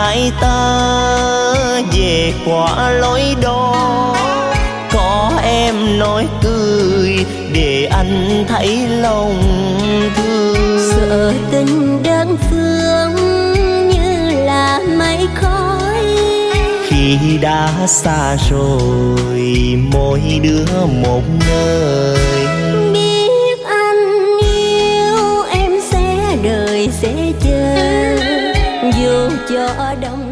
hai ta về qua lối đó. Có em nói cười để anh thấy lòng thương. Sợ tình đơn phương như là mây khói, khi đã xa rồi mỗi đứa một nơi. Biết anh yêu em sẽ đời sẽ chờ, dù cho đông